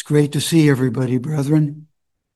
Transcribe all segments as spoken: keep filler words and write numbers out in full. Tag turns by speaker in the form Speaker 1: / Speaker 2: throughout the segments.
Speaker 1: great to see everybody, brethren.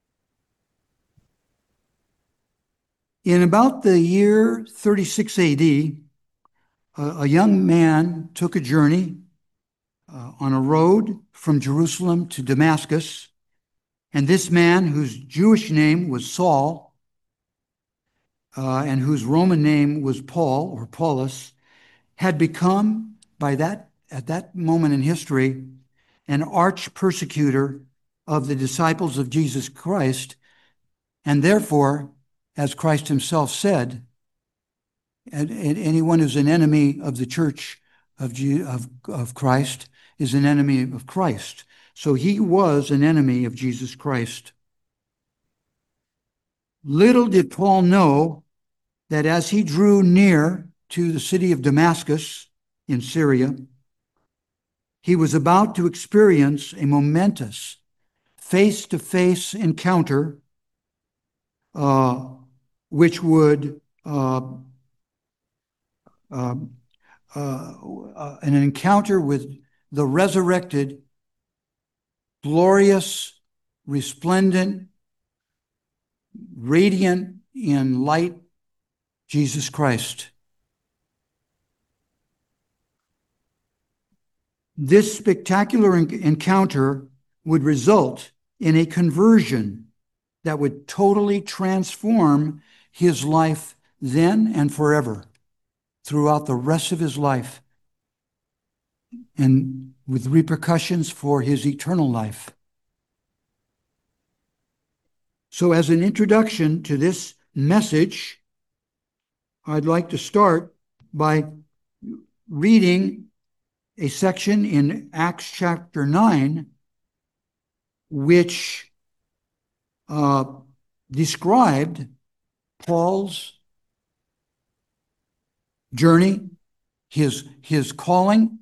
Speaker 1: In about the year thirty-six A D, a, a young man took a journey uh, on a road from Jerusalem to Damascus, and this man, whose Jewish name was Saul, uh, and whose Roman name was Paul or Paulus, had become, by that at that moment in history, an arch persecutor of the disciples of Jesus Christ, and therefore, as Christ himself said, and, and anyone who's an enemy of the church of, of, of Christ is an enemy of Christ. So he was an enemy of Jesus Christ. Little did Paul know that as he drew near to the city of Damascus in Syria, he was about to experience a momentous face-to-face encounter uh, which would uh, uh, uh, uh, an encounter with the resurrected, glorious, resplendent, radiant in light Jesus Christ. This spectacular encounter would result in a conversion that would totally transform his life then and forever, throughout the rest of his life, and with repercussions for his eternal life. So as an introduction to this message, I'd like to start by reading a section in Acts chapter nine, which uh, described Paul's journey, his, his calling,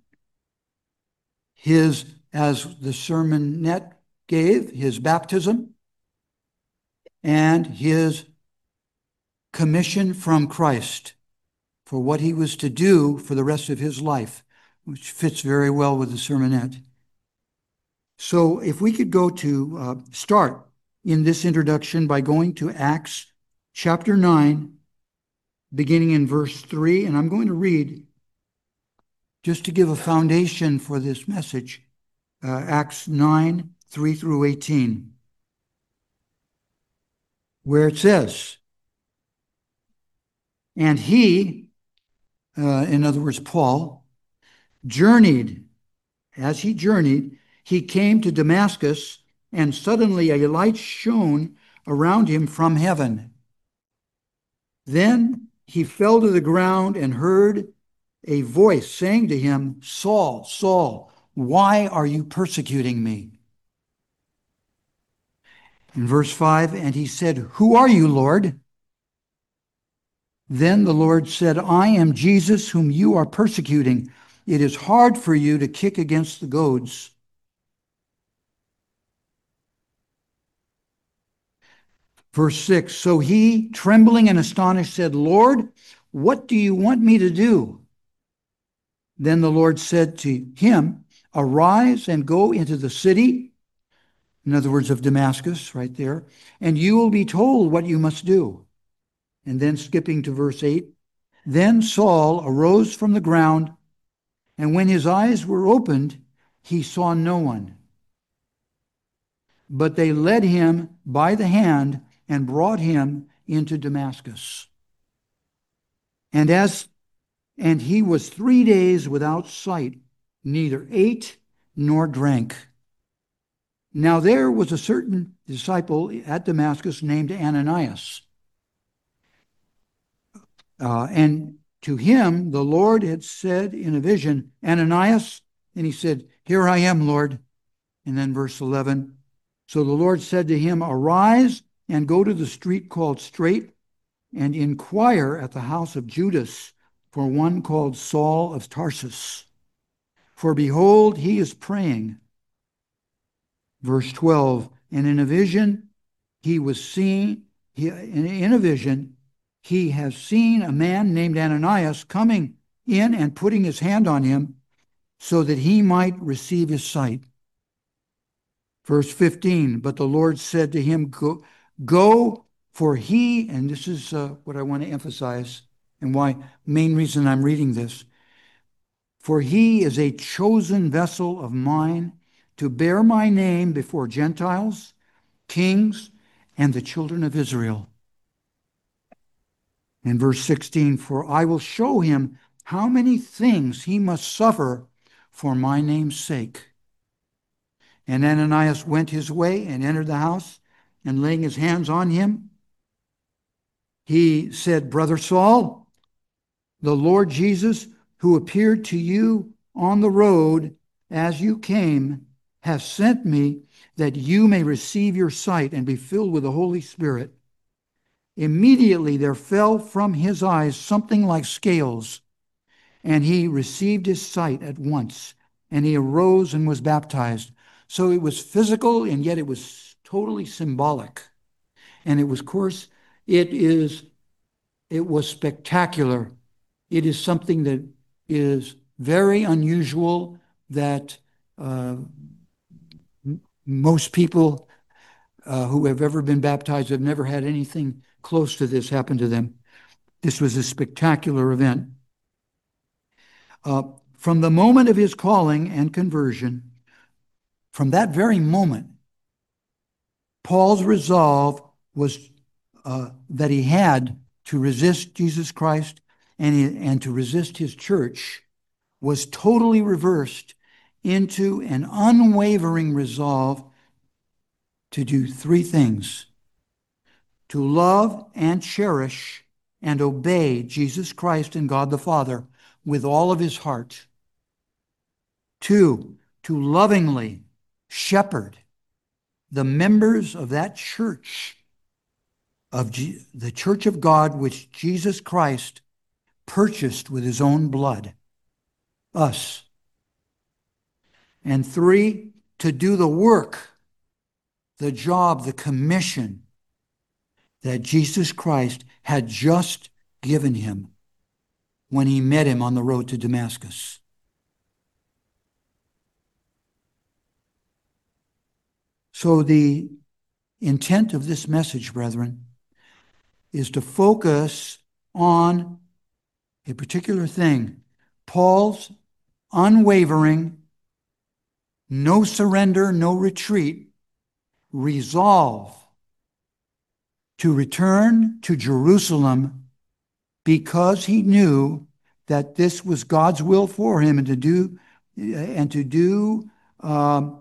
Speaker 1: his, as the sermonette gave, his baptism, and his commission from Christ for what he was to do for the rest of his life, which fits very well with the sermonette. So if we could go to uh, start in this introduction by going to Acts chapter nine, beginning in verse three, and I'm going to read, just to give a foundation for this message, uh, Acts nine, three through eighteen, where it says, and he, uh, in other words, Paul, journeyed. As he journeyed, he came to Damascus, and suddenly a light shone around him from heaven. Then he fell to the ground and heard a voice saying to him, Saul, Saul, why are you persecuting me? In verse five, and he said, who are you, Lord? Then the Lord said, I am Jesus whom you are persecuting. It is hard for you to kick against the goads. Verse six, so he, trembling and astonished, said, Lord, what do you want me to do? Then the Lord said to him, arise and go into the city, in other words, of Damascus, right there, and you will be told what you must do. And then skipping to verse eight, then Saul arose from the ground, and when his eyes were opened, he saw no one. But they led him by the hand and brought him into Damascus. And as and he was three days without sight, neither ate nor drank. Now there was a certain disciple at Damascus named Ananias. Uh, and to him the Lord had said in a vision, Ananias, and he said, here I am, Lord. And then verse eleven, so the Lord said to him, arise and go to the street called Straight, and inquire at the house of Judas for one called Saul of Tarsus. For behold, he is praying. Verse twelve, and in a vision he was seen, he, in a vision he has seen a man named Ananias coming in and putting his hand on him so that he might receive his sight. Verse fifteen, but the Lord said to him, Go, go for he, and this is uh, what I want to emphasize and why, main reason I'm reading this, for he is a chosen vessel of mine to bear my name before Gentiles, kings, and the children of Israel. In verse sixteen, for I will show him how many things he must suffer for my name's sake. And Ananias went his way and entered the house, and laying his hands on him, he said, Brother Saul, the Lord Jesus, who appeared to you on the road as you came, has sent me that you may receive your sight and be filled with the Holy Spirit. Immediately there fell from his eyes something like scales, and he received his sight at once, and he arose and was baptized. So it was physical, and yet it was totally symbolic. And it was, of course, it is, it was spectacular. It is something that is very unusual that uh, m- most people uh, who have ever been baptized have never had anything close to this happen to them. This was a spectacular event. Uh, from the moment of his calling and conversion, from that very moment, Paul's resolve was uh, that he had to resist Jesus Christ and, he, and to resist his church was totally reversed into an unwavering resolve to do three things: to love and cherish and obey Jesus Christ and God the Father with all of his heart. Two, to lovingly shepherd the members of that church, of G- the church of God, which Jesus Christ purchased with his own blood, us. And three, to do the work, the job, the commission that Jesus Christ had just given him when he met him on the road to Damascus. So the intent of this message, brethren, is to focus on a particular thing: Paul's unwavering, no surrender, no retreat, resolve to return to Jerusalem because he knew that this was God's will for him, and to do and to do um,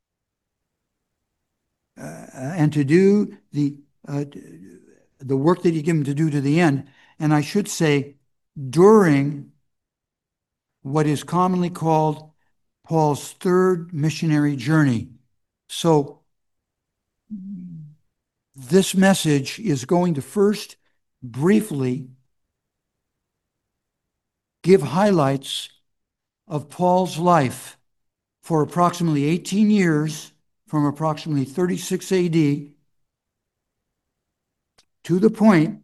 Speaker 1: uh, and to do the uh, the work that he gave him to do to the end. And I should say, during what is commonly called Paul's third missionary journey. So this message is going to first briefly give highlights of Paul's life for approximately eighteen years, from approximately thirty-six A D to the point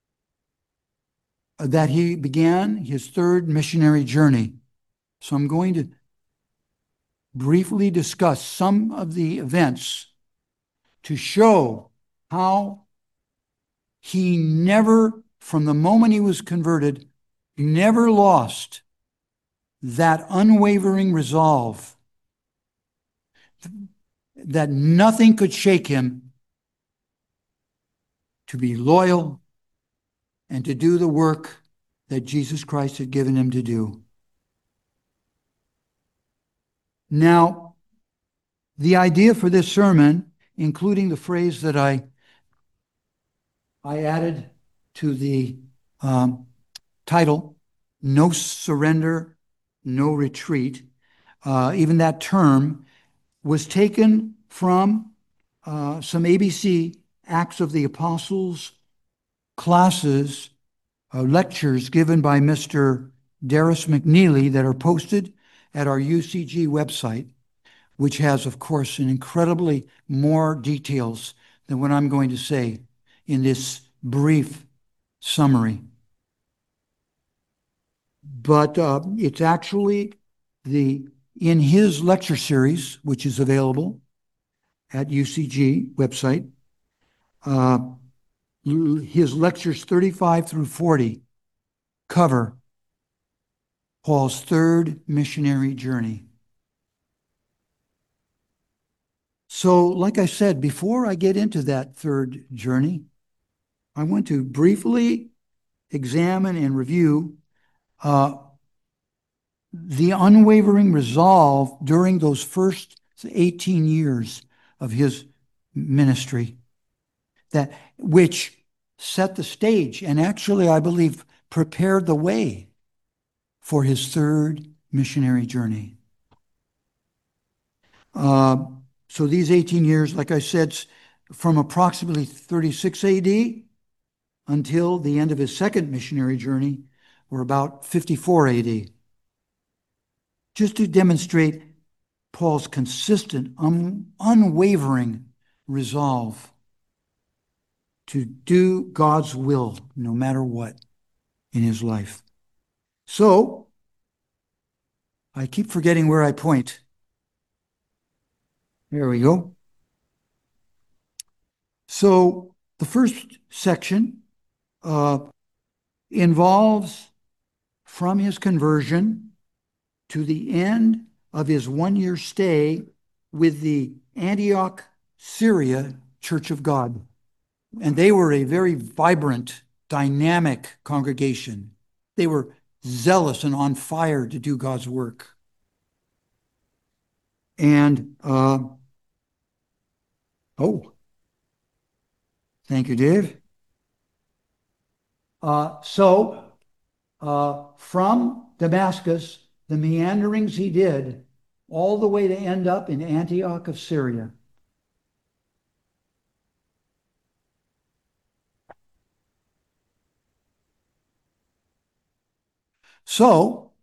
Speaker 1: that he began his third missionary journey. So I'm going to briefly discuss some of the events to show how he never, from the moment he was converted, never lost that unwavering resolve, that nothing could shake him to be loyal and to do the work that Jesus Christ had given him to do. Now, the idea for this sermon, including the phrase that I, I added to the um, title, no surrender, no retreat, uh, even that term was taken from uh, some A B C Acts of the Apostles classes, uh, lectures given by Mister Darris McNeely that are posted at our U C G website, which has, of course, an incredibly more details than what I'm going to say in this brief summary. But uh, it's actually the in his lecture series, which is available, at U C G website. Uh, his lectures thirty-five through forty cover Paul's third missionary journey. So, like I said, before I get into that third journey, I want to briefly examine and review uh, the unwavering resolve during those first eighteen years of his ministry, that which set the stage and actually, I believe, prepared the way for his third missionary journey. Uh, so these eighteen years, like I said, from approximately thirty-six A D until the end of his second missionary journey, were about fifty-four A D. Just to demonstrate Paul's consistent, un- unwavering resolve to do God's will no matter what in his life. So, I keep forgetting where I point. There we go. So, the first section uh, involves from his conversion to the end of his one-year stay with the Antioch, Syria Church of God. And they were a very vibrant, dynamic congregation. They were zealous and on fire to do God's work. And, uh, oh, thank you, Dave. Uh, so, uh, from Damascus, the meanderings he did, all the way to end up in Antioch of Syria. So,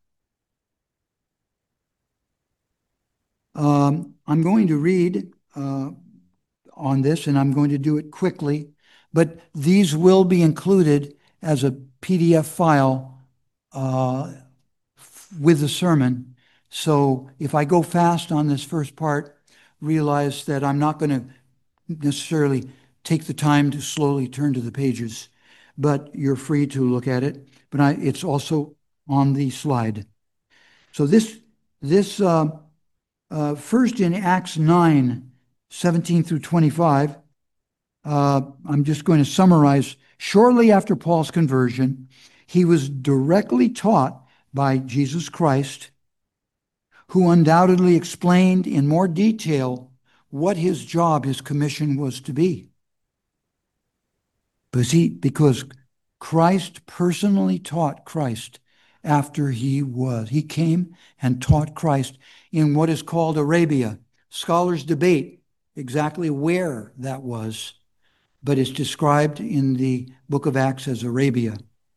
Speaker 1: um, I'm going to read uh, on this, and I'm going to do it quickly, but these will be included as a P D F file uh, with the sermon. So if I go fast on this first part, realize that I'm not going to necessarily take the time to slowly turn to the pages, but you're free to look at it. But I, it's also on the slide. So this, this uh, uh, first in Acts nine, seventeen through twenty-five, uh, I'm just going to summarize. Shortly after Paul's conversion, he was directly taught by Jesus Christ, who undoubtedly explained in more detail what his job, his commission was to be. Because, he, because Christ personally taught Christ after he was. He came and taught Christ in what is called Arabia. Scholars debate exactly where that was, but it's described in the book of Acts as Arabia.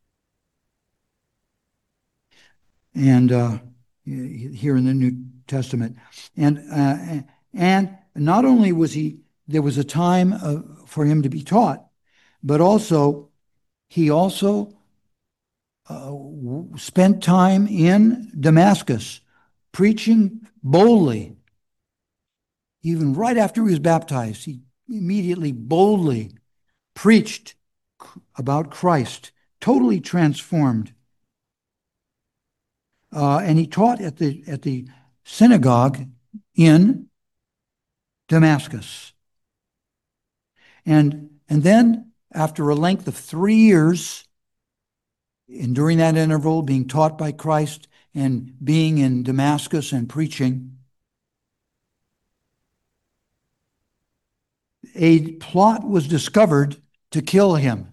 Speaker 1: And uh, here in the New Testament. And, uh, and not only was he, there was a time uh, for him to be taught, but also, he also uh, spent time in Damascus preaching boldly. Even right after he was baptized, he immediately boldly preached about Christ, totally transformed. Uh, and he taught at the at the synagogue in Damascus. And, and then, after a length of three years, and during that interval, being taught by Christ and being in Damascus and preaching, a plot was discovered to kill him.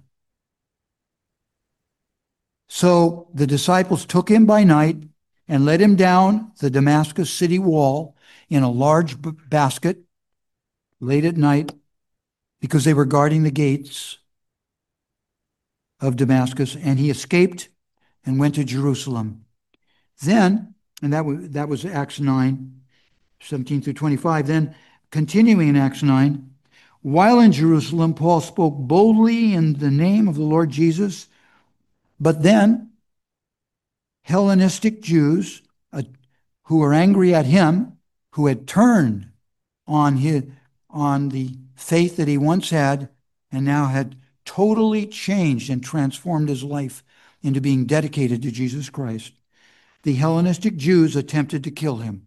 Speaker 1: So the disciples took him by night and led him down the Damascus city wall in a large b- basket late at night, because they were guarding the gates of Damascus, and he escaped and went to Jerusalem. Then, and that was, that was Acts nine, seventeen through twenty-five, then continuing in Acts nine, while in Jerusalem, Paul spoke boldly in the name of the Lord Jesus, but then Hellenistic Jews uh, who were angry at him, who had turned on his, on the faith that he once had and now had totally changed and transformed his life into being dedicated to Jesus Christ. The Hellenistic Jews attempted to kill him.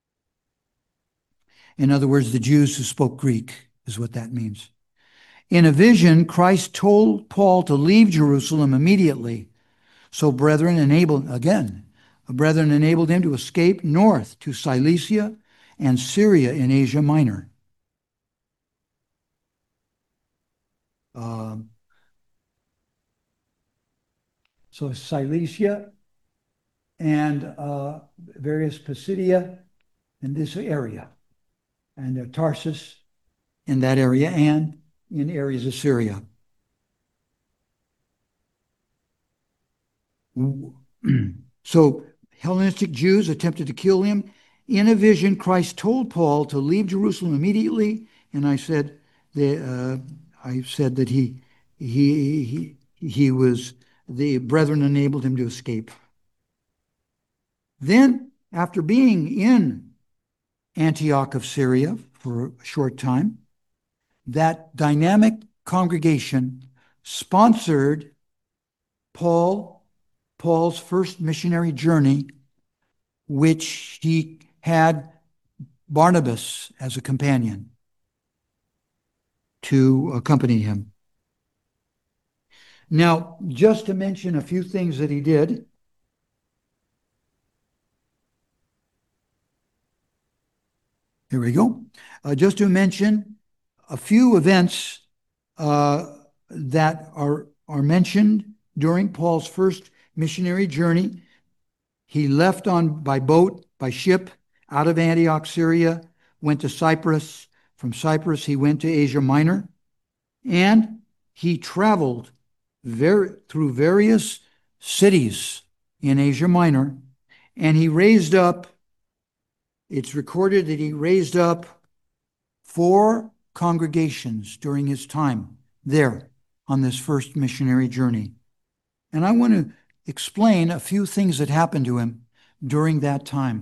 Speaker 1: In other words, the Jews who spoke Greek is what that means. In a vision, Christ told Paul to leave Jerusalem immediately. So brethren enabled, again, brethren enabled him to escape north to Cilicia and Syria in Asia Minor. Um, so Cilicia and uh, various Pisidia in this area, and uh, Tarsus in that area, and in areas of Syria. So Hellenistic Jews attempted to kill him. In a vision, Christ told Paul to leave Jerusalem immediately, and I said that uh, I said that he he he he was the brethren enabled him to escape. Then, after being in Antioch of Syria for a short time, that dynamic congregation sponsored Paul, Paul's first missionary journey, which he had Barnabas as a companion to accompany him. Now, just to mention a few things that he did. Here we go. Uh, just to mention a few events uh, that are, are mentioned during Paul's first missionary journey. He left on by boat, by ship, out of Antioch, Syria, went to Cyprus. From Cyprus, he went to Asia Minor, and he traveled very, through various cities in Asia Minor, and he raised up, it's recorded that he raised up four congregations during his time there on this first missionary journey. And I want to explain a few things that happened to him during that time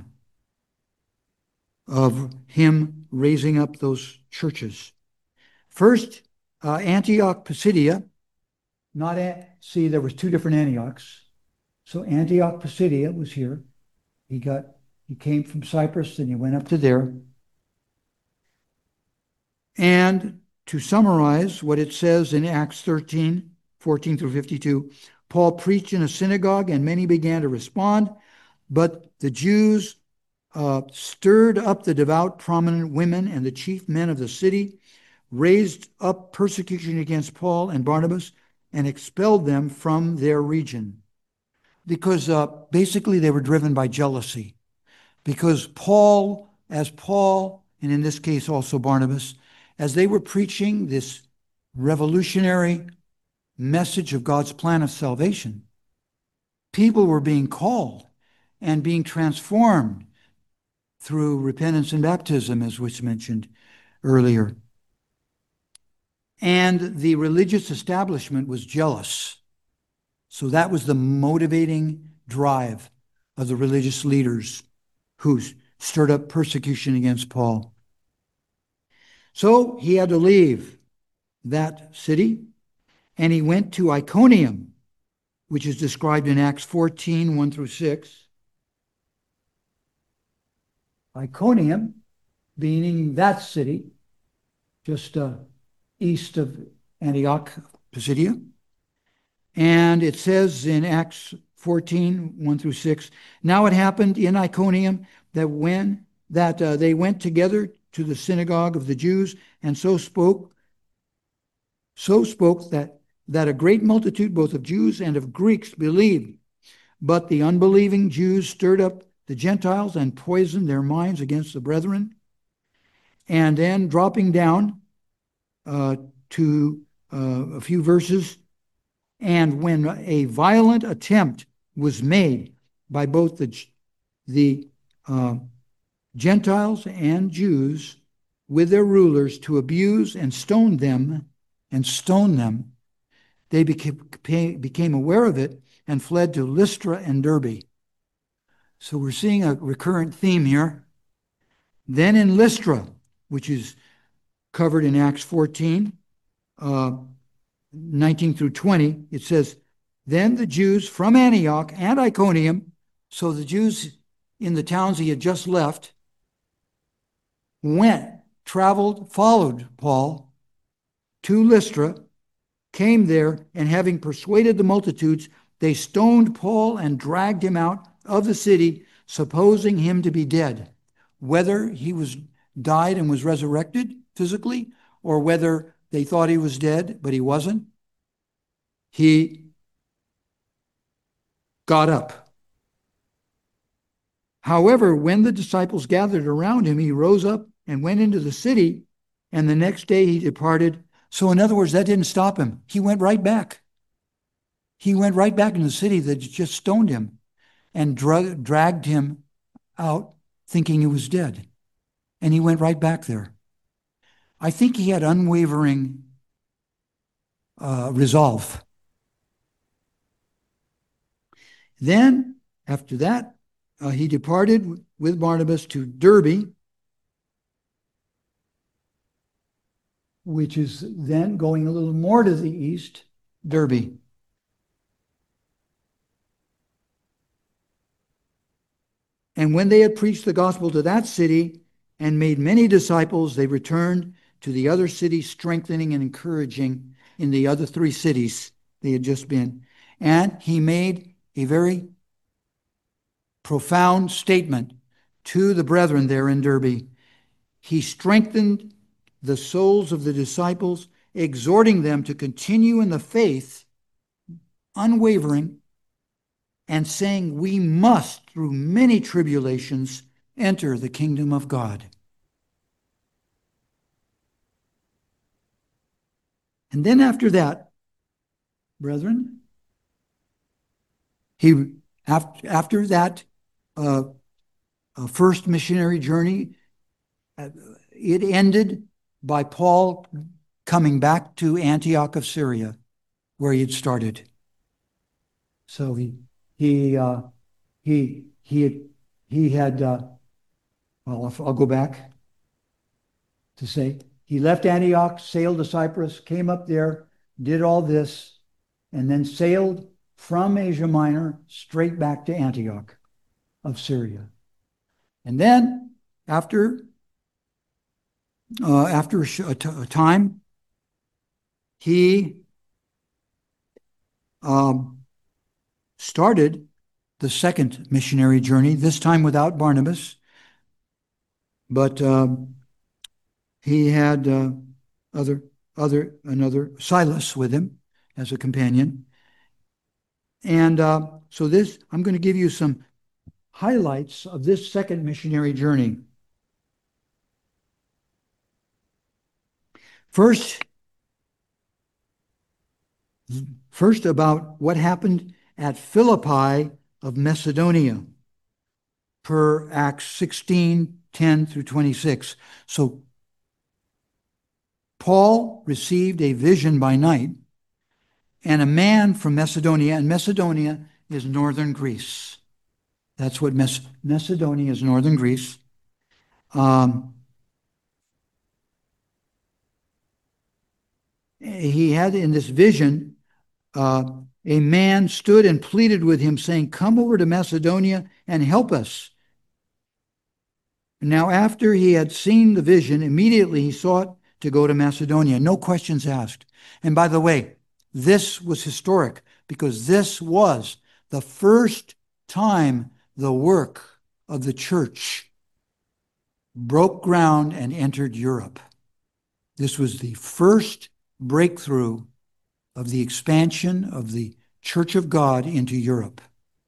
Speaker 1: of him raising up those churches. First, uh, Antioch Pisidia, not a- see, there was two different Antiochs. So Antioch Pisidia was here. He got he came from Cyprus and he went up to there. And to summarize what it says in Acts thirteen, fourteen through fifty-two, Paul preached in a synagogue and many began to respond, but the Jews uh, stirred up the devout, prominent women and the chief men of the city, raised up persecution against Paul and Barnabas, and expelled them from their region. Because uh, basically they were driven by jealousy. Because Paul, as Paul, and in this case also Barnabas, as they were preaching this revolutionary message of God's plan of salvation, people were being called and being transformed through repentance and baptism, as was mentioned earlier. And the religious establishment was jealous. So that was the motivating drive of the religious leaders who stirred up persecution against Paul. So he had to leave that city, and he went to Iconium, which is described in Acts fourteen, one through six. Iconium, being that city, just uh, east of Antioch, Pisidia. And it says in Acts fourteen, one through six, now it happened in Iconium that when that uh, they went together to the synagogue of the Jews, and so spoke, so spoke that, that a great multitude both of Jews and of Greeks believed. But the unbelieving Jews stirred up the Gentiles and poisoned their minds against the brethren. And then dropping down uh, to uh, a few verses, and when a violent attempt was made by both the, the uh, Gentiles and Jews with their rulers to abuse and stone them and stone them, they became, became aware of it and fled to Lystra and Derbe. So we're seeing a recurrent theme here. Then in Lystra, which is covered in Acts fourteen, uh, nineteen through twenty. It says, then the Jews from Antioch and Iconium, so the Jews in the towns he had just left, went, traveled, followed Paul to Lystra, came there, and having persuaded the multitudes, they stoned Paul and dragged him out of the city, supposing him to be dead. Whether he was died and was resurrected physically, or whether they thought he was dead, but he wasn't, he got up. However, when the disciples gathered around him, he rose up and went into the city, and the next day he departed. So in other words, that didn't stop him. He went right back. He went right back into the city that just stoned him and dra- dragged him out thinking he was dead. And he went right back there. I think he had unwavering uh, resolve. Then, after that, uh, he departed with Barnabas to Derbe, which is then going a little more to the east, Derbe. And when they had preached the gospel to that city and made many disciples, they returned to the other cities, strengthening and encouraging in the other three cities they had just been. And he made a very profound statement to the brethren there in Derbe. He strengthened the souls of the disciples, exhorting them to continue in the faith, unwavering, and saying, we must, through many tribulations, enter the kingdom of God. And then after that, brethren, he after, after that uh, uh, first missionary journey, uh, it ended by Paul coming back to Antioch of Syria, where he had started. So he he uh, he he had, he had uh, well, I'll go back to say he left Antioch, sailed to Cyprus, came up there, did all this, and then sailed from Asia Minor straight back to Antioch of Syria. And then after uh, after a, t- a time, he um, started the second missionary journey, this time without Barnabas, but um, he had uh, other other another Silas with him as a companion. And uh, so this, I'm going to give you some highlights of this second missionary journey. First, first about what happened at Philippi of Macedonia, per Acts sixteen, ten through twenty-six. So Paul received a vision by night, and a man from Macedonia, and Macedonia is northern Greece. That's what Macedonia is, northern Greece. Um, he had in this vision, uh, a man stood and pleaded with him, saying, come over to Macedonia and help us. Now, after he had seen the vision, immediately he sought to go to Macedonia. No questions asked. And by the way, this was historic because this was the first time the work of the church broke ground and entered Europe. This was the first breakthrough of the expansion of the Church of God into Europe.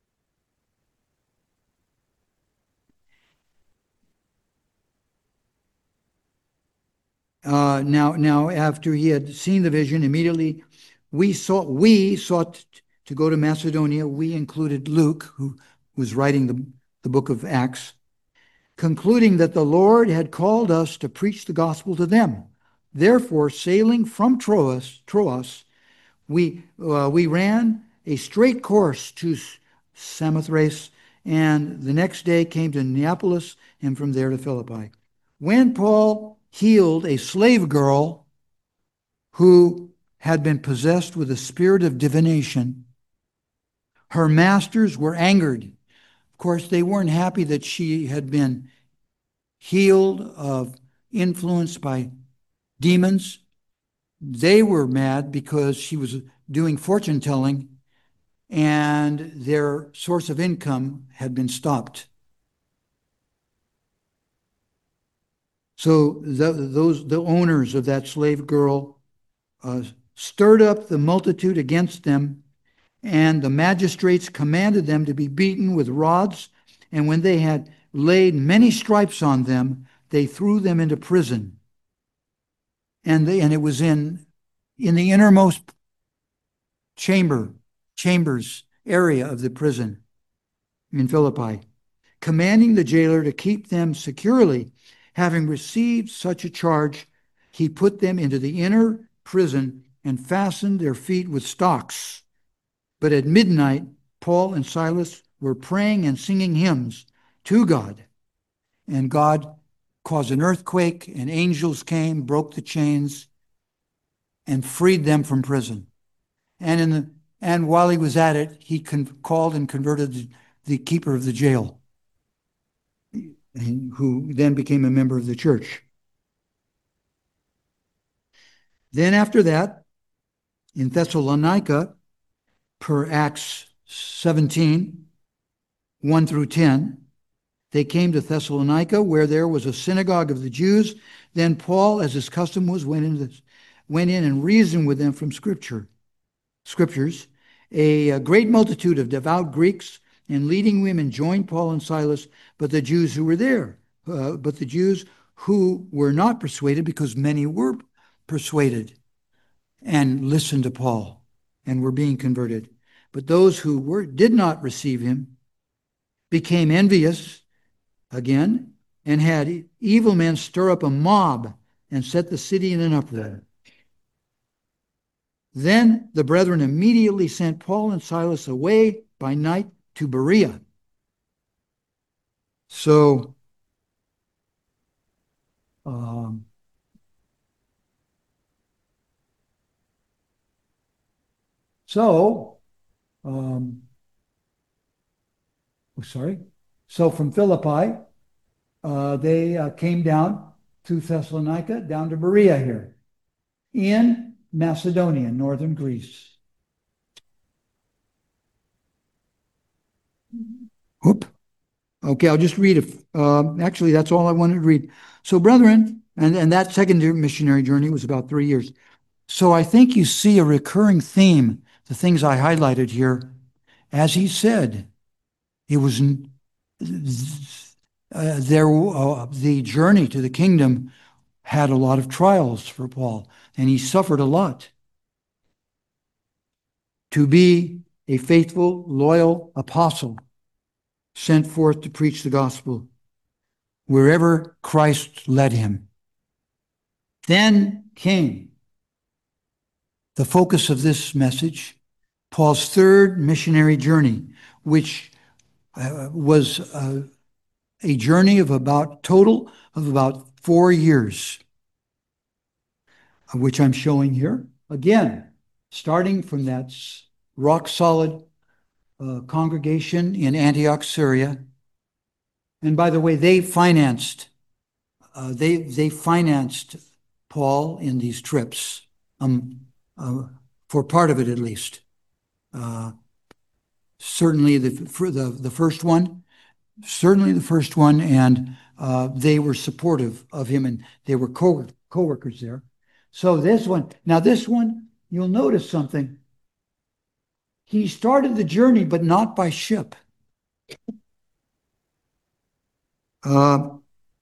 Speaker 1: Uh, now, now, after he had seen the vision, immediately we sought, we sought to go to Macedonia. We included Luke, who was writing the, the book of Acts, concluding that the Lord had called us to preach the gospel to them. Therefore, sailing from Troas, Troas, we uh, we ran a straight course to Samothrace, and the next day came to Neapolis, and from there to Philippi. When Paul healed a slave girl who had been possessed with a spirit of divination. Her masters were angered. Of course, they weren't happy that she had been healed of influence by demons. They were mad because she was doing fortune telling and their source of income had been stopped. So the, those the owners of that slave girl uh, stirred up the multitude against them, and the magistrates commanded them to be beaten with rods. And when they had laid many stripes on them, they threw them into prison. And they, and it was in in the innermost chamber chambers area of the prison in Philippi, commanding the jailer to keep them securely. Having received such a charge, he put them into the inner prison and fastened their feet with stocks. But at midnight, Paul and Silas were praying and singing hymns to God. And God caused an earthquake, and angels came, broke the chains, and freed them from prison. And in the and while he was at it, he con- called and converted the, the keeper of the jail, who then became a member of the church. Then after that, in Thessalonica, per Acts seventeen, one through ten, they came to Thessalonica, where there was a synagogue of the Jews. Then Paul, as his custom was, went in, this, went in and reasoned with them from Scripture, scriptures. A, a great multitude of devout Greeks and leading women joined Paul and Silas, but the Jews who were there, uh, but the Jews who were not persuaded, because many were persuaded and listened to Paul and were being converted. But those who were did not receive him became envious again and had evil men stir up a mob and set the city in an uproar. Then the brethren immediately sent Paul and Silas away by night to Berea. So, um, so, um, oh, sorry. So from Philippi, uh, they uh, came down to Thessalonica, down to Berea here, in Macedonia, northern Greece. Whoop. Okay, I'll just read it. Uh, actually, that's all I wanted to read. So, brethren, and, and that second missionary journey was about three years. So I think you see a recurring theme, the things I highlighted here. As he said, it was uh, there. Uh, the journey to the kingdom had a lot of trials for Paul, and he suffered a lot to be a faithful, loyal apostle sent forth to preach the gospel wherever Christ led him. Then came the focus of this message, Paul's third missionary journey, which uh, was uh, a journey of about total of about four years, which I'm showing here. Again, starting from that rock solid uh, congregation in Antioch, Syria. And by the way, they financed uh, they they financed Paul in these trips, um, uh, for part of it at least. Uh, certainly the, the the first one, certainly the first one, and uh, they were supportive of him, and they were co co-workers there. So this one, now this one, you'll notice something. He started the journey, but not by ship. Uh,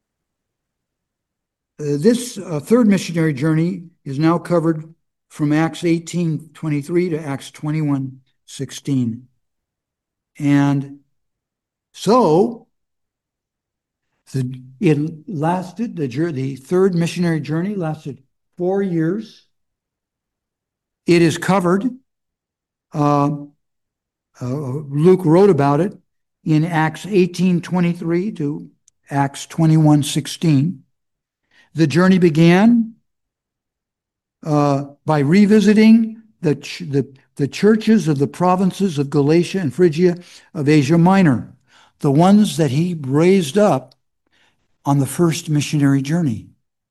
Speaker 1: this uh, third missionary journey is now covered from Acts eighteen twenty-three to Acts twenty-one sixteen. And so the, it lasted, the, the third missionary journey lasted four years. It is covered, uh, uh, Luke wrote about it in Acts eighteen twenty-three to Acts twenty-one sixteen. The journey began uh, by revisiting the, ch- the, the churches of the provinces of Galatia and Phrygia of Asia Minor, the ones that he raised up on the first missionary journey.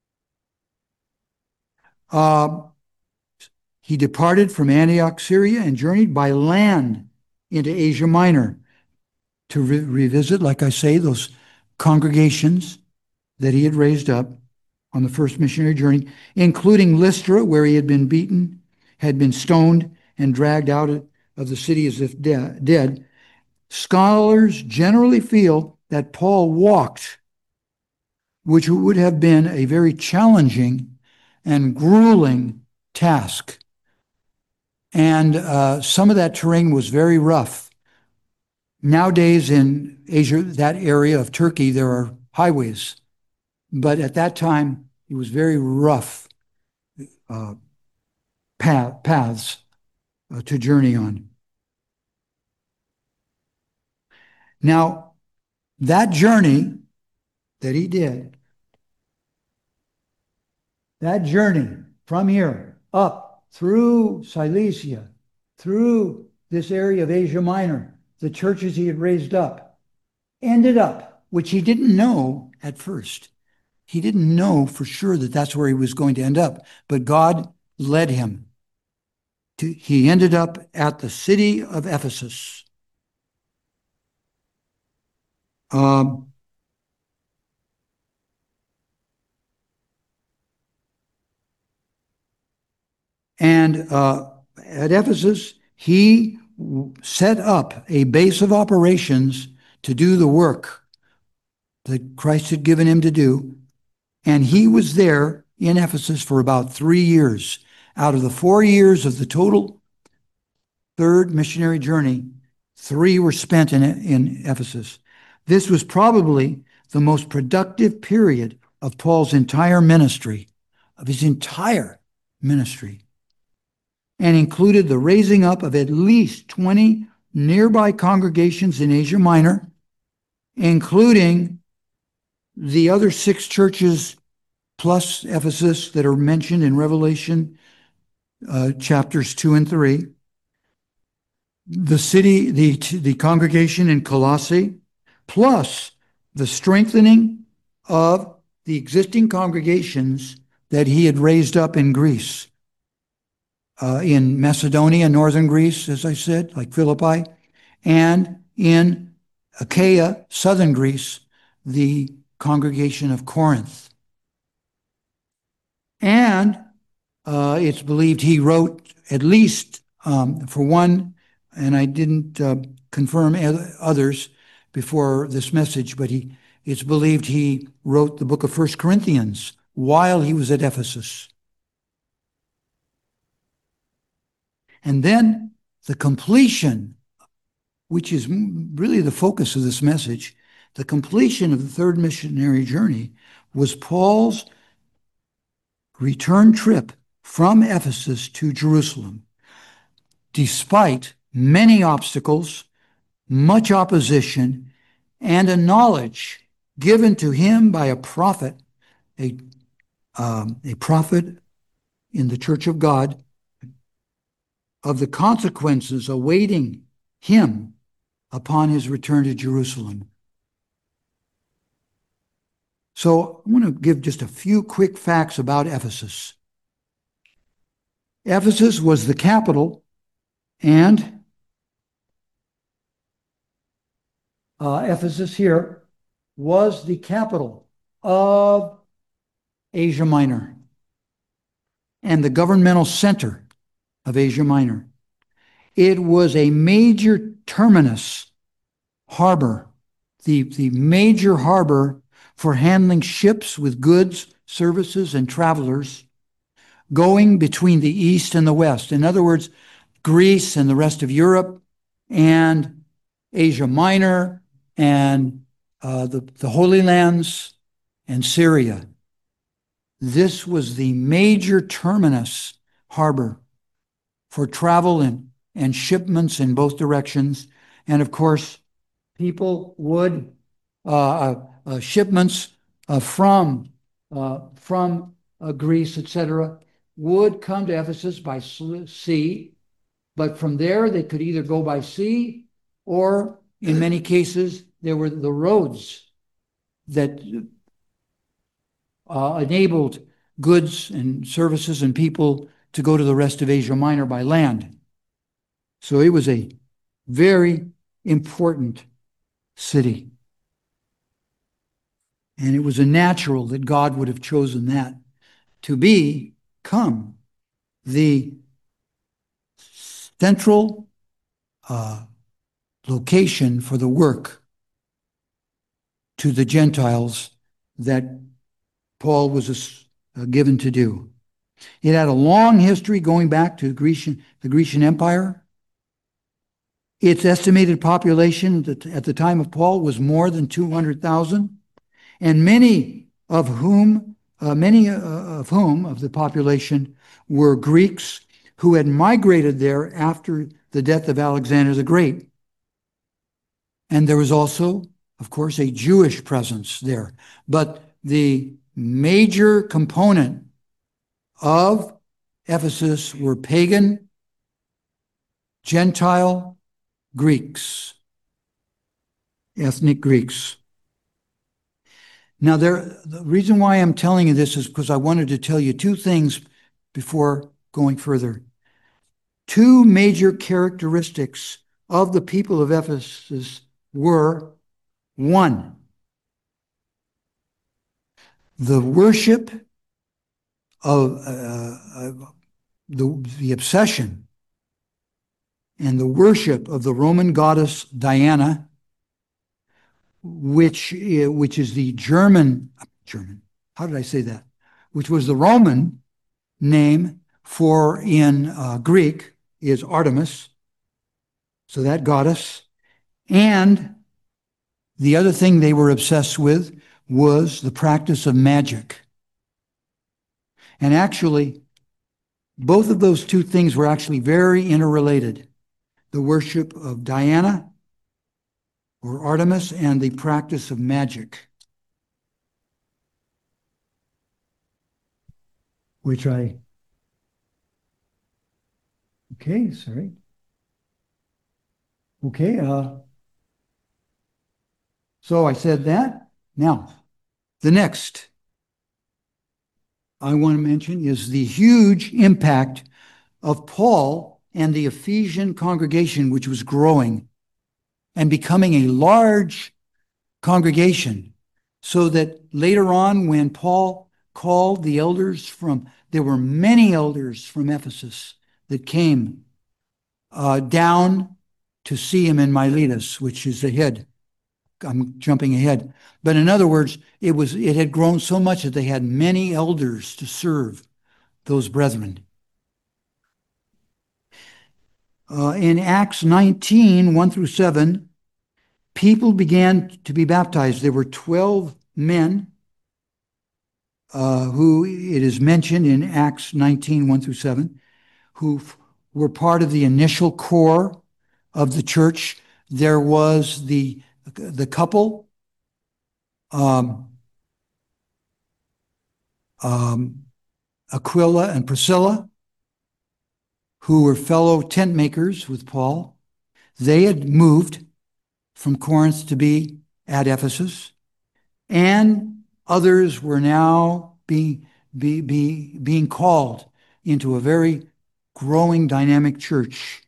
Speaker 1: Uh, he departed from Antioch, Syria, and journeyed by land into Asia Minor to re- revisit, like I say, those congregations that he had raised up on the first missionary journey, including Lystra, where he had been beaten, had been stoned, and dragged out of the city as if de- dead. Scholars generally feel that Paul walked, which would have been a very challenging and grueling task. And uh, some of that terrain was very rough. Nowadays in Asia, that area of Turkey, there are highways. But at that time, it was very rough uh, path, paths uh, to journey on. Now, that journey that he did, that journey from here up through Cilicia, through this area of Asia Minor, the churches he had raised up, ended up, which he didn't know at first. He didn't know for sure that that's where he was going to end up, but God led him. To, he ended up at the city of Ephesus. Um, and uh, at Ephesus, he set up a base of operations to do the work that Christ had given him to do. And he was there in Ephesus for about three years. Out of the four years of the total third missionary journey, three were spent in, in Ephesus. This was probably the most productive period of Paul's entire ministry, of his entire ministry, and included the raising up of at least twenty nearby congregations in Asia Minor, including the other six churches plus Ephesus that are mentioned in Revelation uh, chapters two and three. The city, the, the congregation in Colossae, plus the strengthening of the existing congregations that he had raised up in Greece, uh, in Macedonia, northern Greece, as I said, like Philippi, and in Achaia, southern Greece, the congregation of Corinth. And uh, it's believed he wrote at least um, for one, and I didn't uh, confirm others before this message, but he, it's believed he wrote the book of First Corinthians while he was at Ephesus. And then the completion, which is really the focus of this message, the completion of the third missionary journey was Paul's return trip from Ephesus to Jerusalem. Despite many obstacles, much opposition, and a knowledge given to him by a prophet, a, um, a prophet in the Church of God, of the consequences awaiting him upon his return to Jerusalem. So I want to give just a few quick facts about Ephesus. Ephesus was the capital, and uh, Ephesus here was the capital of Asia Minor and the governmental center of Asia Minor. It was a major terminus harbor, the, the major harbor for handling ships with goods, services, and travelers going between the East and the West. In other words, Greece and the rest of Europe and Asia Minor and uh, the, the Holy Lands and Syria. This was the major terminus harbor for travel and, and shipments in both directions. And of course, people would, uh, uh, shipments uh, from uh, from uh, Greece, et cetera, would come to Ephesus by sea, but from there they could either go by sea or, in many cases, there were the roads that uh, enabled goods and services and people to go to the rest of Asia Minor by land. So it was a very important city. And it was a natural that God would have chosen that to become the central uh, location for the work to the Gentiles that Paul was uh, given to do. It had a long history going back to the Grecian, the Grecian Empire. Its estimated population at the time of Paul was more than two hundred thousand, and many of whom, uh, many uh, of whom of the population were Greeks who had migrated there after the death of Alexander the Great. And there was also, of course, a Jewish presence there. But the major component of Ephesus were pagan, Gentile Greeks, ethnic Greeks. Now, there, the reason why I'm telling you this is because I wanted to tell you two things before going further. Two major characteristics of the people of Ephesus were, one, the worship of uh, uh, the, the obsession and the worship of the Roman goddess Diana, which, which is the German, German, how did I say that? Which was the Roman name for, in uh, Greek, is Artemis, so that goddess. And the other thing they were obsessed with was the practice of magic. And actually, both of those two things were actually very interrelated. The worship of Diana, or Artemis, and the practice of magic, which I, okay, sorry. Okay, uh, so I said that. Now, the next I want to mention is the huge impact of Paul and the Ephesian congregation, which was growing and becoming a large congregation, so that later on, when Paul called the elders from, there were many elders from Ephesus that came uh, down to see him in Miletus, which is ahead. I'm jumping ahead. But in other words, it was it had grown so much that they had many elders to serve those brethren. Uh, in Acts nineteen, one through seven, people began to be baptized. There were twelve men uh, who it is mentioned in Acts nineteen, one through seven, who f- were part of the initial core of the church. There was the, the couple, um, um, Aquila and Priscilla, who were fellow tent makers with Paul. They had moved from Corinth to be at Ephesus, and others were now being, be, be, being called into a very growing, dynamic church.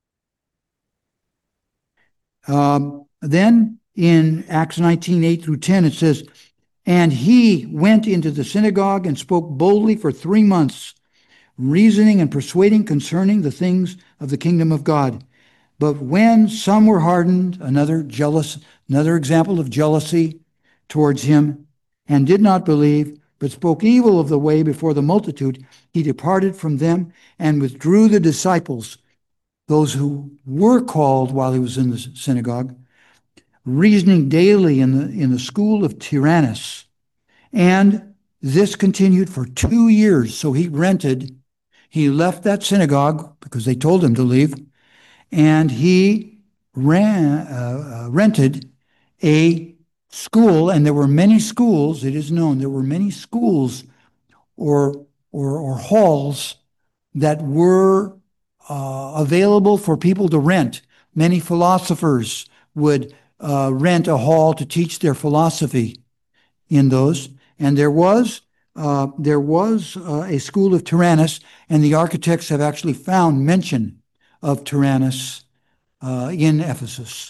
Speaker 1: Um, then in Acts nineteen, eight through ten, it says, and he went into the synagogue and spoke boldly for three months, reasoning and persuading concerning the things of the kingdom of God. But when some were hardened, another jealous, another example of jealousy towards him, and did not believe, but spoke evil of the way before the multitude, he departed from them and withdrew the disciples, those who were called while he was in the synagogue, reasoning daily in the, in the school of Tyrannus. And this continued for two years. So he rented, he left that synagogue because they told him to leave, and he ran, uh, uh, rented a school, and there were many schools, it is known, there were many schools or, or, or halls that were uh, available for people to rent. Many philosophers would uh, rent a hall to teach their philosophy in those. And there was uh, there was uh, a school of Tyrannus, and the architects have actually found mention of Tyrannus uh, in Ephesus.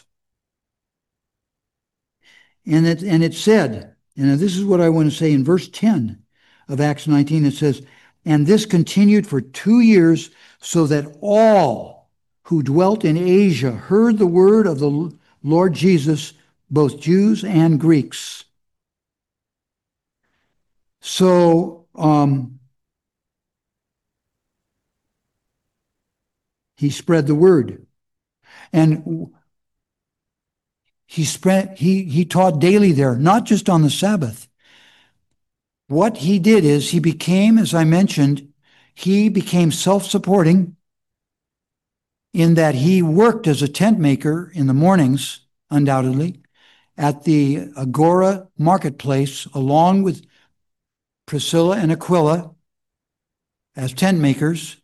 Speaker 1: And it, and it said, and this is what I want to say in verse ten of Acts nineteen, it says, and this continued for two years, so that all who dwelt in Asia heard the word of the Lord Jesus, both Jews and Greeks. So um, he spread the word. And he spread he he taught daily there, not just on the Sabbath. What he did is he became, as I mentioned, he became self-supporting in that he worked as a tent maker in the mornings, undoubtedly, at the Agora marketplace, along with Priscilla and Aquila as tent makers.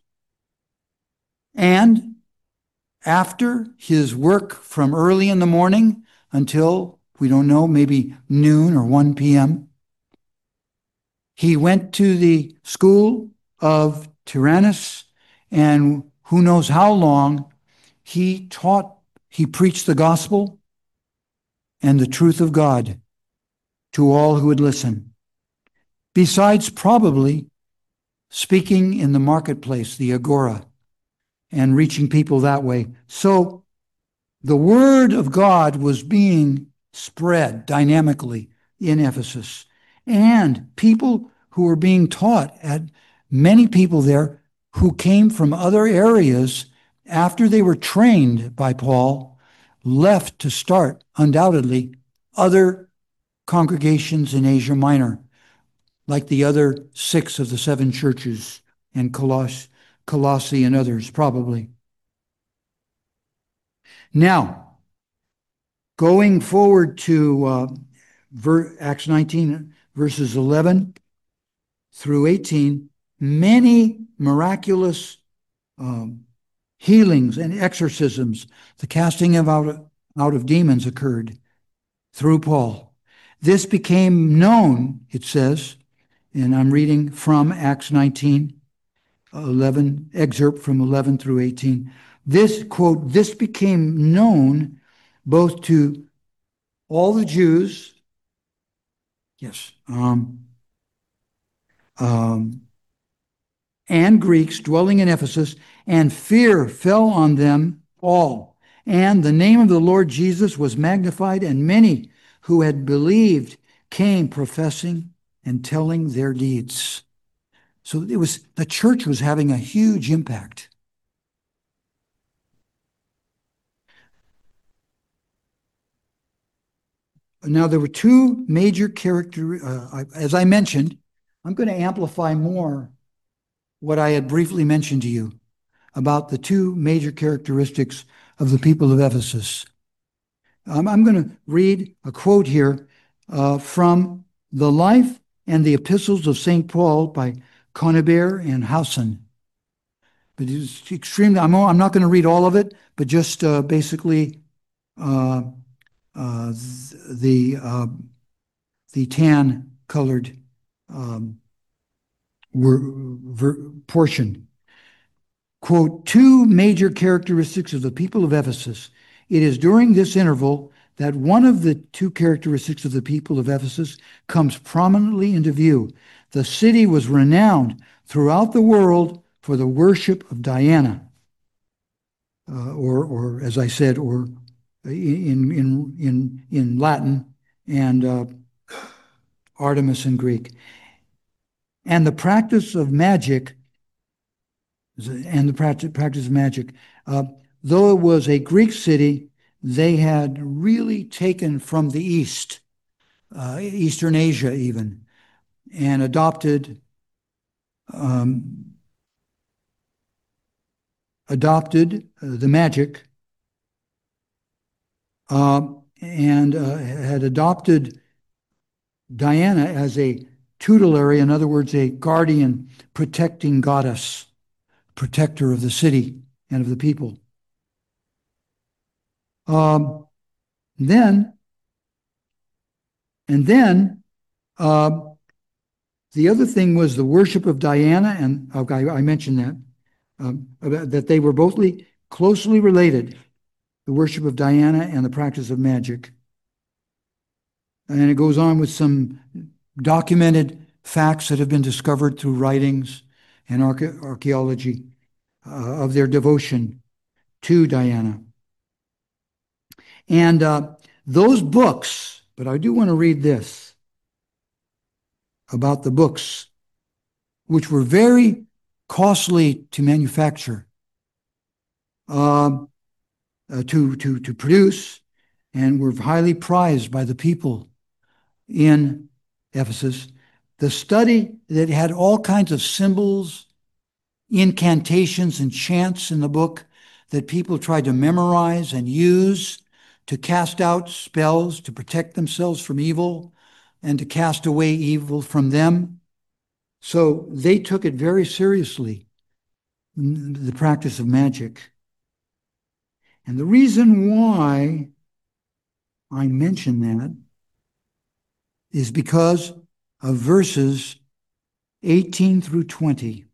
Speaker 1: And after his work from early in the morning until, we don't know, maybe noon or one p.m., he went to the school of Tyrannus, and who knows how long he taught, he preached the gospel and the truth of God to all who would listen. Besides probably speaking in the marketplace, the Agora, and reaching people that way. So the word of God was being spread dynamically in Ephesus. And people who were being taught, at many people there who came from other areas after they were trained by Paul, left to start, undoubtedly, other congregations in Asia Minor, like the other six of the seven churches, and Coloss- Colossae and others, probably. Now, going forward to uh, ver- Acts nineteen, verses eleven through eighteen, many miraculous um, healings and exorcisms, the casting of out, out of demons occurred through Paul. This became known, it says, and I'm reading from Acts nineteen, eleven, excerpt from eleven through eighteen. This, quote, this became known both to all the Jews, yes, um, um, and Greeks dwelling in Ephesus, and fear fell on them all. And the name of the Lord Jesus was magnified, and many who had believed came professing and telling their deeds. So it was, the church was having a huge impact. Now, there were two major character, uh, as I mentioned, I'm going to amplify more what I had briefly mentioned to you about the two major characteristics of the people of Ephesus. Um, I'm going to read a quote here uh, from The Life and the Epistles of Saint Paul by Conybeare and Howson. But it's extremely, I'm, I'm not going to read all of it, but just uh, basically uh, uh, the uh, the tan-colored um, portion. Quote, two major characteristics of the people of Ephesus. It is during this interval that one of the two characteristics of the people of Ephesus comes prominently into view. The city was renowned throughout the world for the worship of Diana, uh, or, or as I said, or in in in in Latin, and uh, Artemis in Greek, and the practice of magic, and the practice practice of magic. Uh, though it was a Greek city, they had really taken from the East, uh, Eastern Asia even, and adopted um, adopted uh, the magic, uh, and uh, had adopted Diana as a tutelary, in other words, a guardian, protecting goddess, protector of the city and of the people. Um, then, and then, uh, the other thing was the worship of Diana, and okay, I mentioned that, um, that they were both closely related, the worship of Diana and the practice of magic. And it goes on with some documented facts that have been discovered through writings and archaeology uh, of their devotion to Diana. And uh, those books, but I do want to read this about the books, which were very costly to manufacture, uh, uh, to, to, to produce, and were highly prized by the people in Ephesus. The study that had all kinds of symbols, incantations, and chants in the book that people tried to memorize and use to cast out spells, to protect themselves from evil, and to cast away evil from them. So they took it very seriously, the practice of magic. And the reason why I mention that is because of verses eighteen through twenty.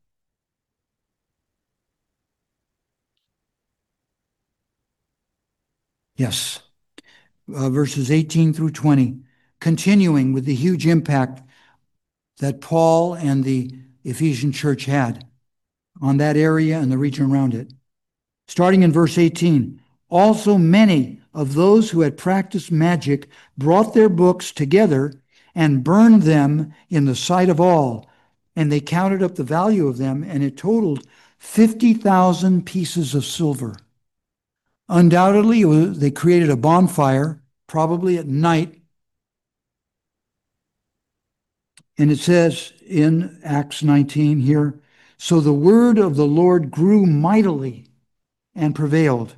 Speaker 1: Yes, uh, verses eighteen through twenty, continuing with the huge impact that Paul and the Ephesian church had on that area and the region around it. Starting in verse eighteen, also many of those who had practiced magic brought their books together and burned them in the sight of all. And they counted up the value of them, and it totaled fifty thousand pieces of silver. Undoubtedly, was, they created a bonfire, probably at night. And it says in Acts nineteen here, so the word of the Lord grew mightily and prevailed.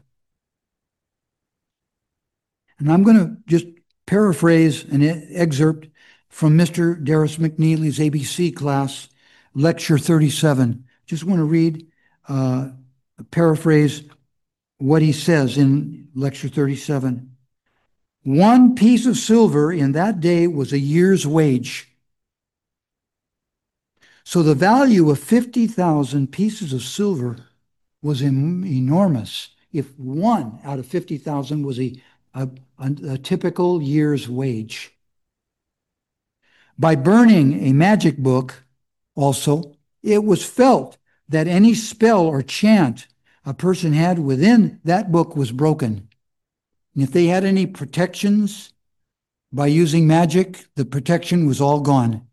Speaker 1: And I'm going to just paraphrase an excerpt from Mister Darris McNeely's A B C class, lecture thirty-seven. Just want to read, uh, paraphrase what he says in lecture thirty-seven. One piece of silver in that day was a year's wage. So the value of fifty thousand pieces of silver was enormous. If one out of fifty thousand was a, a, a typical year's wage. By burning a magic book, also, it was felt that any spell or chant a person had within that book was broken. And if they had any protections by using magic, the protection was all gone.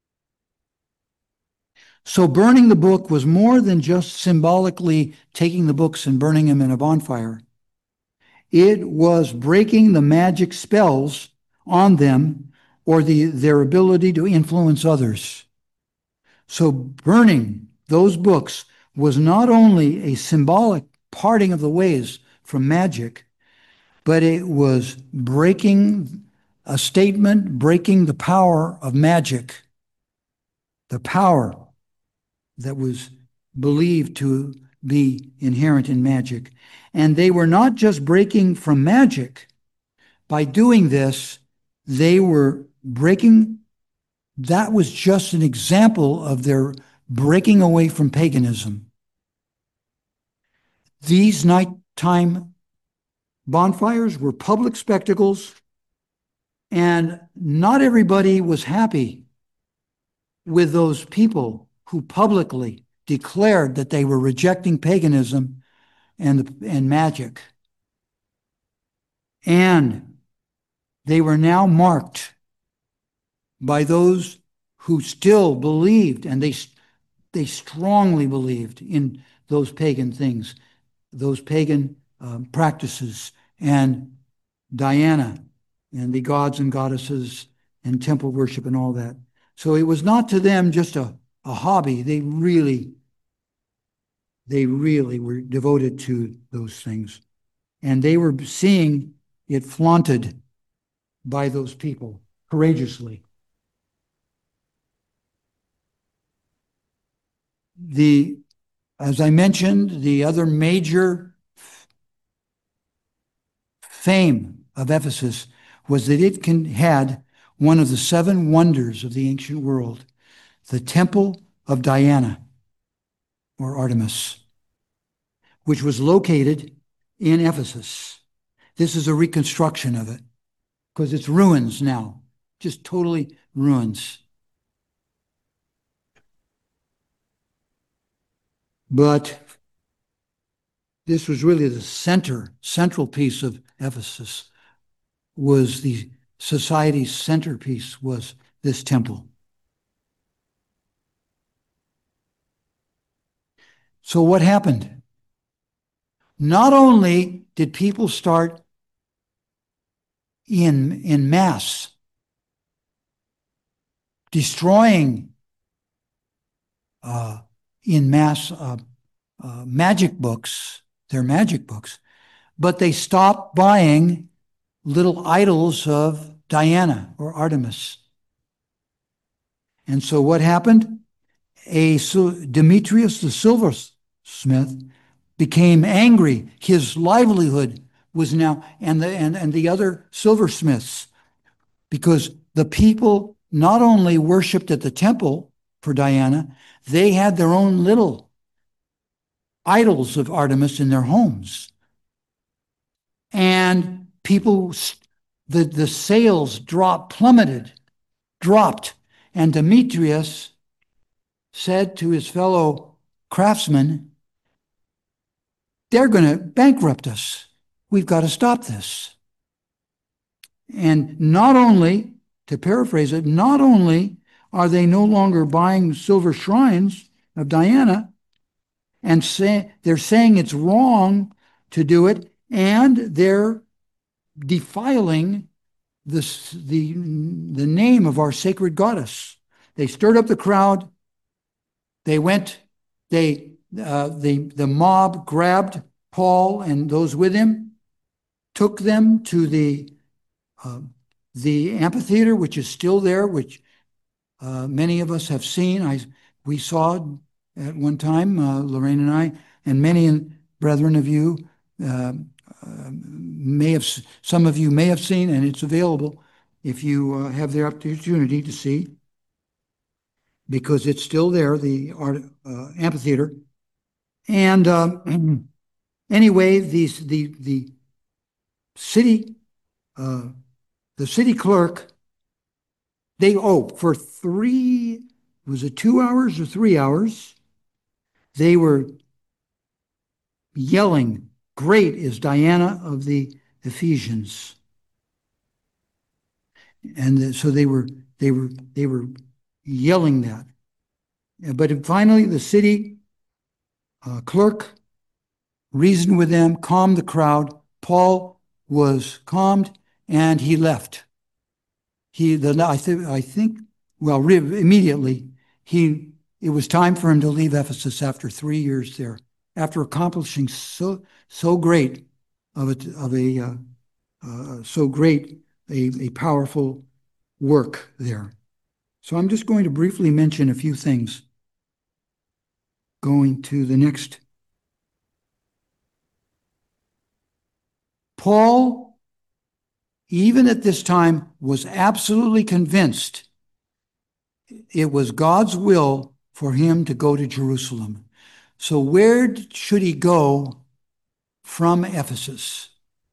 Speaker 1: So burning the book was more than just symbolically taking the books and burning them in a bonfire. It was breaking the magic spells on them or the, their ability to influence others. So burning those books was not only a symbolic parting of the ways from magic, but it was breaking a statement, breaking the power of magic, the power that was believed to be inherent in magic. And they were not just breaking from magic. By doing this, they were breaking, that was just an example of their breaking away from paganism. These nighttime bonfires were public spectacles, and not everybody was happy with those people who publicly declared that they were rejecting paganism and, and magic. And they were now marked by those who still believed, and they, they strongly believed in those pagan things, those pagan um, practices, and Diana, and the gods and goddesses, and temple worship, and all that. So it was not to them just a, a hobby. They really, they really were devoted to those things. And they were seeing it flaunted by those people courageously. The, as I mentioned, the other major fame of Ephesus was that it can, had one of the seven wonders of the ancient world, the Temple of Diana, or Artemis, which was located in Ephesus. This is a reconstruction of it because it's ruins now, just totally ruins. But this was really the center, central piece of Ephesus, was the society's centerpiece was this temple. So what happened? Not only did people start in, in mass destroying uh, in mass uh, uh, magic books, their magic books, but they stopped buying little idols of Diana or Artemis. And so what happened? A Demetrius the silversmith became angry. His livelihood was now, and the and, and the other silversmiths, because the people not only worshipped at the temple for Diana, they had their own little idols of Artemis in their homes. And people, the, the sales dropped, plummeted, dropped. And Demetrius said to his fellow craftsmen, they're going to bankrupt us. We've got to stop this. And not only, to paraphrase it, not only are they no longer buying silver shrines of Diana, and say, they're saying it's wrong to do it, and they're defiling this, the, the name of our sacred goddess. They stirred up the crowd. They went, they, uh, the, the mob grabbed Paul and those with him, took them to the, uh, the amphitheater, which is still there, which uh, many of us have seen. I, we saw at one time, uh, Lorraine and I, and many brethren of you uh, uh, may have, some of you may have seen, and it's available if you uh, have the opportunity to see, because it's still there, the art, uh, amphitheater. And uh, anyway, these, the the city, uh, the city clerk, they oh for three, was it two hours or three hours? They were yelling, "Great is Diana of the Ephesians," and so they were they were they were yelling that. But finally, the city uh, clerk reasoned with them, calmed the crowd. Paul was calmed, and he left. He, the, I, th- I think, well, re- immediately, he, it was time for him to leave Ephesus after three years there, after accomplishing so so great of a, of a uh, uh, so great a, a powerful work there. So I'm just going to briefly mention a few things. Going to the next. Paul, even at this time, was absolutely convinced it was God's will for him to go to Jerusalem. So where should he go from Ephesus?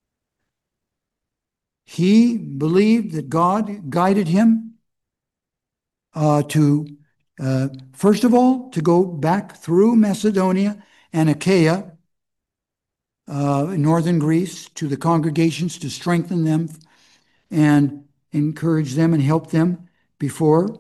Speaker 1: He believed that God guided him uh, to, uh, first of all, to go back through Macedonia and Achaia, uh, in northern Greece, to the congregations to strengthen them and encourage them and help them before,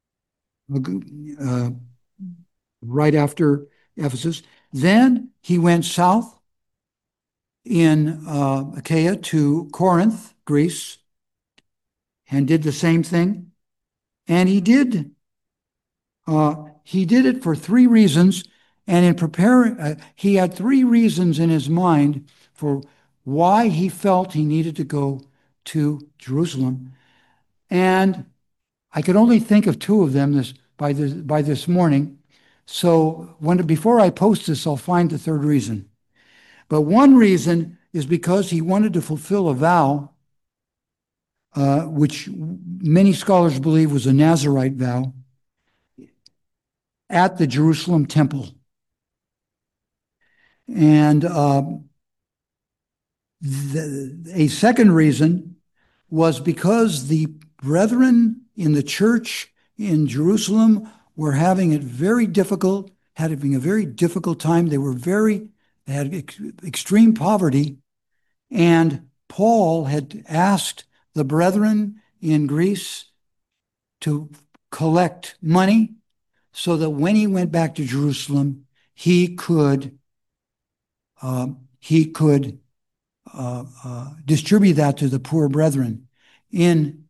Speaker 1: uh, right after Ephesus. Then he went south in uh, Achaia to Corinth, Greece, and did the same thing. And he did, uh, he did it for three reasons. And in preparing, uh, he had three reasons in his mind for why he felt he needed to go to Jerusalem. And I could only think of two of them this by this by this morning. So when before I post this, I'll find the third reason. But one reason is because he wanted to fulfill a vow, uh, which many scholars believe was a Nazirite vow, at the Jerusalem temple. And uh, the, a second reason was because the brethren in the church in Jerusalem were having it very difficult, having a very difficult time. They were very, they had ex extreme poverty. And Paul had asked the brethren in Greece to collect money so that when he went back to Jerusalem, he could uh, he could uh, uh, distribute that to the poor brethren in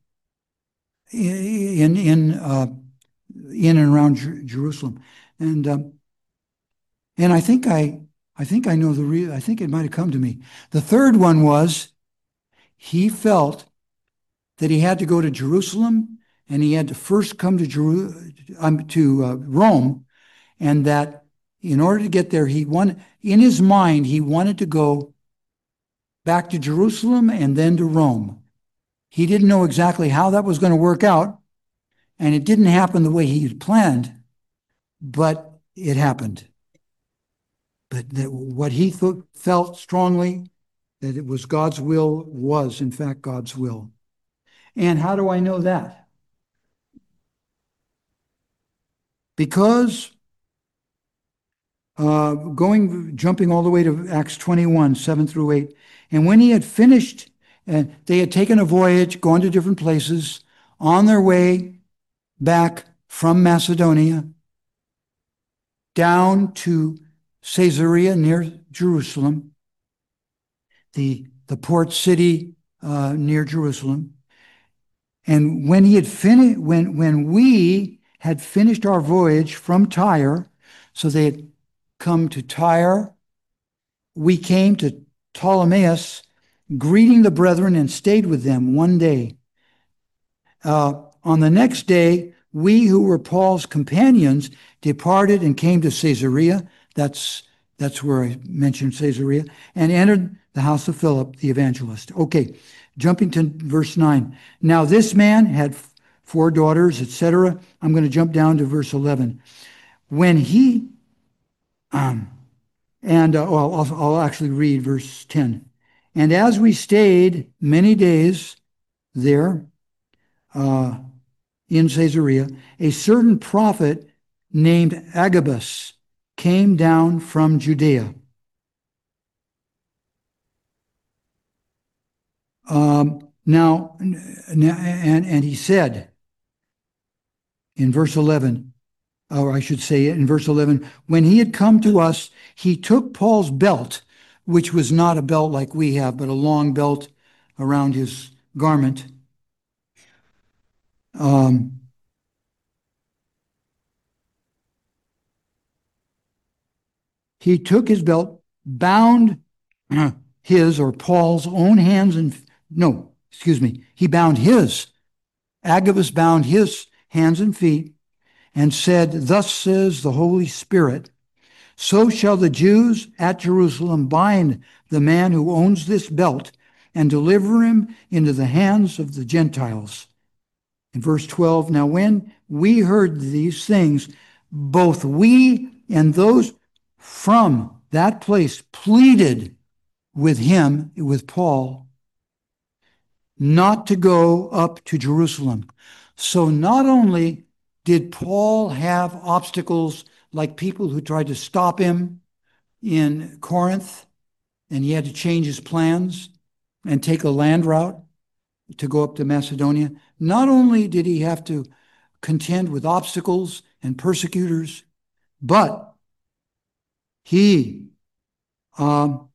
Speaker 1: in in uh, in and around Jer Jerusalem, and um, and I think I I think I know the re I think it might have come to me. The third one was he felt that he had to go to Jerusalem and he had to first come to Jeru um, to uh, Rome, and that in order to get there, he wanted in his mind he wanted to go back to Jerusalem and then to Rome. He didn't know exactly how that was going to work out, and it didn't happen the way he had planned, but it happened. But that what he thought, felt strongly that it was God's will was, in fact, God's will. And how do I know that? Because uh, going, jumping all the way to Acts twenty-one, seven through eight, and when he had finished, and they had taken a voyage, gone to different places, on their way back from Macedonia down to Caesarea near Jerusalem, the, the port city uh, near Jerusalem. And when he had finished, when, when we had finished our voyage from Tyre, so they had come to Tyre, we came to Ptolemais, greeting the brethren, and stayed with them one day. Uh, on the next day, we who were Paul's companions departed and came to Caesarea. That's, that's where I mentioned Caesarea, and entered the house of Philip, the evangelist. Okay, jumping to verse nine. Now this man had four daughters, et cetera. I'm going to jump down to verse eleven. When he, um, and uh, well, I'll, I'll actually read verse ten. And as we stayed many days there, uh, in Caesarea, a certain prophet named Agabus came down from Judea. Um, now, and, and he said in verse eleven, or I should say in verse eleven, when he had come to us, he took Paul's belt, which was not a belt like we have, but a long belt around his garment. Um, he took his belt, bound his or Paul's own hands and, no, excuse me, he bound his, Agabus bound his hands and feet and said, thus says the Holy Spirit, so shall the Jews at Jerusalem bind the man who owns this belt and deliver him into the hands of the Gentiles. In verse twelve, now when we heard these things, both we and those from that place pleaded with him, with Paul, not to go up to Jerusalem. So not only did Paul have obstacles like people who tried to stop him in Corinth, and he had to change his plans and take a land route to go up to Macedonia, not only did he have to contend with obstacles and persecutors, but he, um,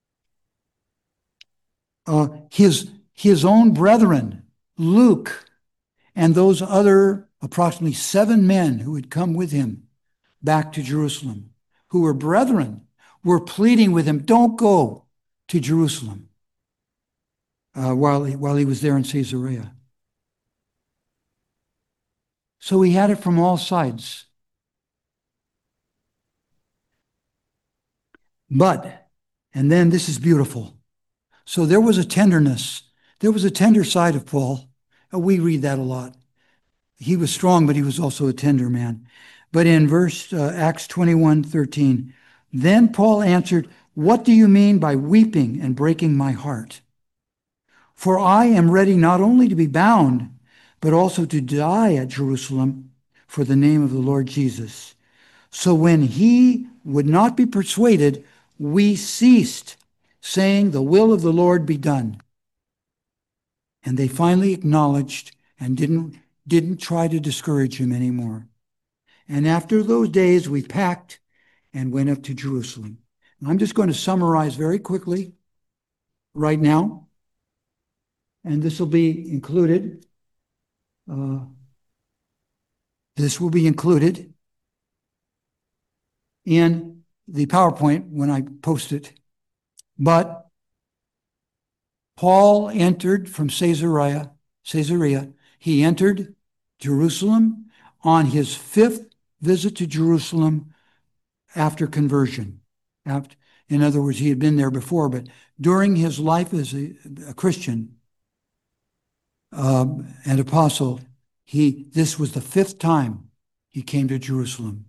Speaker 1: uh, his, his own brethren, Luke, and those other approximately seven men who had come with him back to Jerusalem, who were brethren, were pleading with him, don't go to Jerusalem. uh, while, he, while he was there in Caesarea. So he had it from all sides. But, and then this is beautiful. So there was a tenderness. There was a tender side of Paul. We read that a lot. He was strong, but he was also a tender man. But in verse uh, Acts twenty-one thirteen, then Paul answered, "What do you mean by weeping and breaking my heart? For I am ready not only to be bound, but also to die at Jerusalem for the name of the Lord Jesus." So when he would not be persuaded, we ceased, saying, "The will of the Lord be done." And they finally acknowledged and didn't, didn't try to discourage him anymore. And after those days, we packed and went up to Jerusalem. And I'm just going to summarize very quickly right now, and this will be included. Uh, this will be included in the PowerPoint when I post it. But Paul entered from Caesarea, Caesarea. He entered Jerusalem on his fifth visit to Jerusalem after conversion. After, in other words, he had been there before, but during his life as a, a Christian um, and apostle, he this was the fifth time he came to Jerusalem.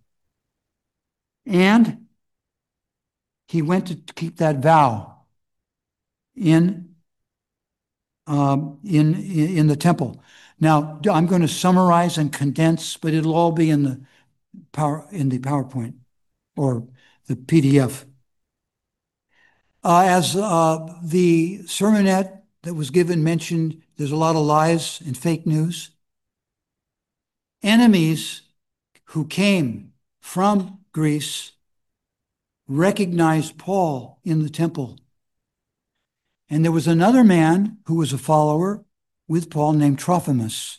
Speaker 1: And he went to keep that vow in Um, in in the temple. Now, I'm going to summarize and condense, but it'll all be in the power in the PowerPoint or the P D F. Uh, as uh, the sermonette that was given mentioned, there's a lot of lies and fake news. Enemies who came from Greece recognized Paul in the temple. And there was another man who was a follower with Paul named Trophimus,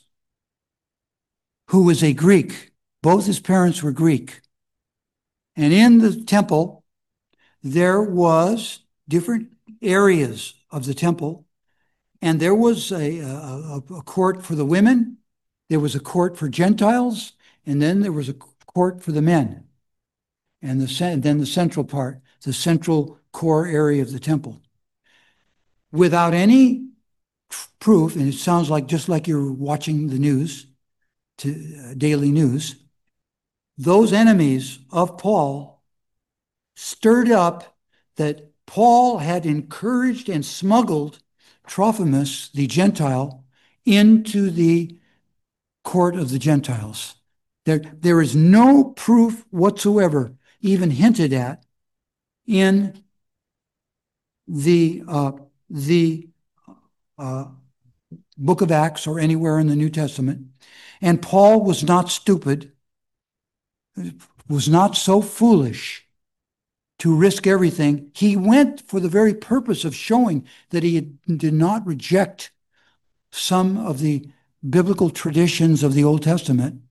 Speaker 1: who was a Greek. Both his parents were Greek. And in the temple, there was different areas of the temple. And there was a, a, a court for the women, there was a court for Gentiles, and then there was a court for the men. And the, then the central part, the central core area of the temple. Without any proof, and it sounds like just like you're watching the news, to uh, daily news, those enemies of Paul stirred up that Paul had encouraged and smuggled Trophimus, the Gentile, into the court of the Gentiles. There, there is no proof whatsoever, even hinted at, in the uh, the uh, book of Acts or anywhere in the New Testament. And Paul was not stupid, was not so foolish to risk everything. He went for the very purpose of showing that he did not reject some of the biblical traditions of the Old Testament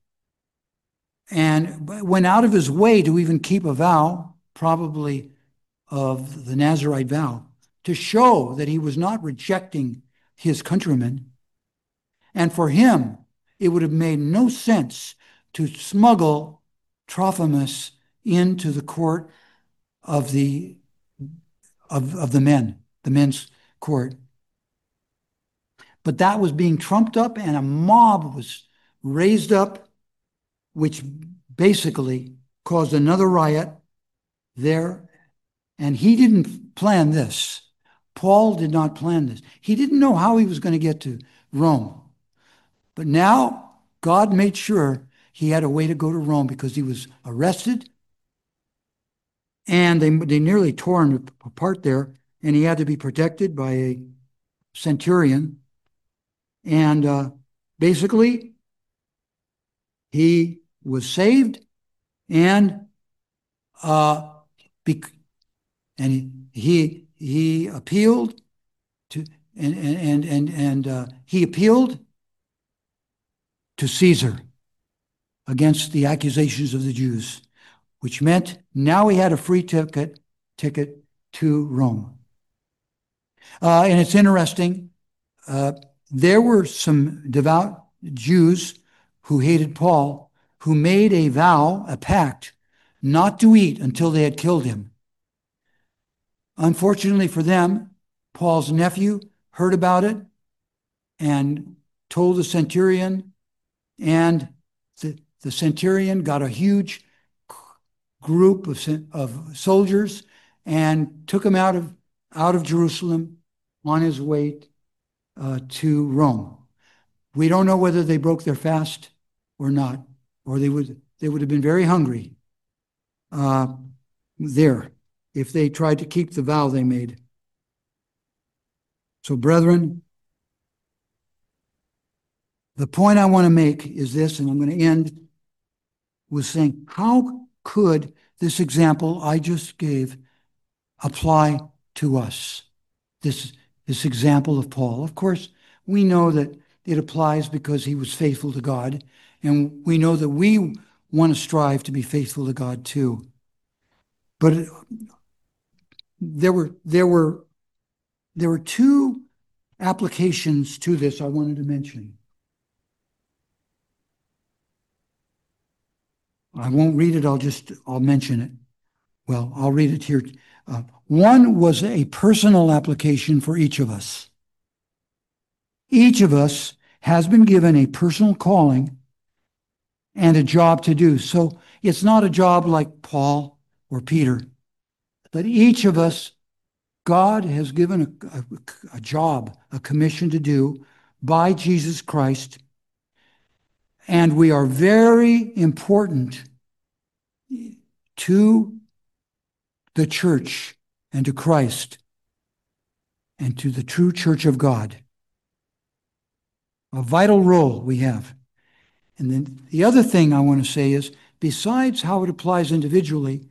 Speaker 1: and went out of his way to even keep a vow, probably of the Nazirite vow, to show that he was not rejecting his countrymen. And for him, it would have made no sense to smuggle Trophimus into the court of the of, of the men, the men's court. But that was being trumped up, and a mob was raised up, which basically caused another riot there. And he didn't plan this. Paul did not plan this. He didn't know how he was going to get to Rome. But now God made sure he had a way to go to Rome because he was arrested and they, they nearly tore him apart there, and he had to be protected by a centurion. And uh, basically, he was saved and uh, be- and he, he he appealed to and and and and uh, he appealed to Caesar against the accusations of the Jews, which meant now he had a free ticket ticket to Rome. Uh, and it's interesting uh, there were some devout Jews who hated Paul, who made a vow, a pact, not to eat until they had killed him. Unfortunately for them, Paul's nephew heard about it and told the centurion, and the, the centurion got a huge group of, of soldiers and took him out of, out of Jerusalem on his way uh, to Rome. We don't know whether they broke their fast or not, or they would, they would have been very hungry uh, there if they tried to keep the vow they made. So, brethren, the point I want to make is this, and I'm going to end with saying, how could this example I just gave apply to us? This, this example of Paul. Of course, we know that it applies because he was faithful to God, and we know that we want to strive to be faithful to God too. But there were there were there were two applications to this I wanted to mention. I won't read it, I'll just I'll mention it. Well, I'll read it here. Uh, one was a personal application for each of us. Each of us has been given a personal calling and a job to do. So it's not a job like Paul or Peter, but each of us, God has given a, a, a job, a commission to do by Jesus Christ, and we are very important to the church and to Christ and to the true church of God. A vital role we have. And then the other thing I want to say is, besides how it applies individually,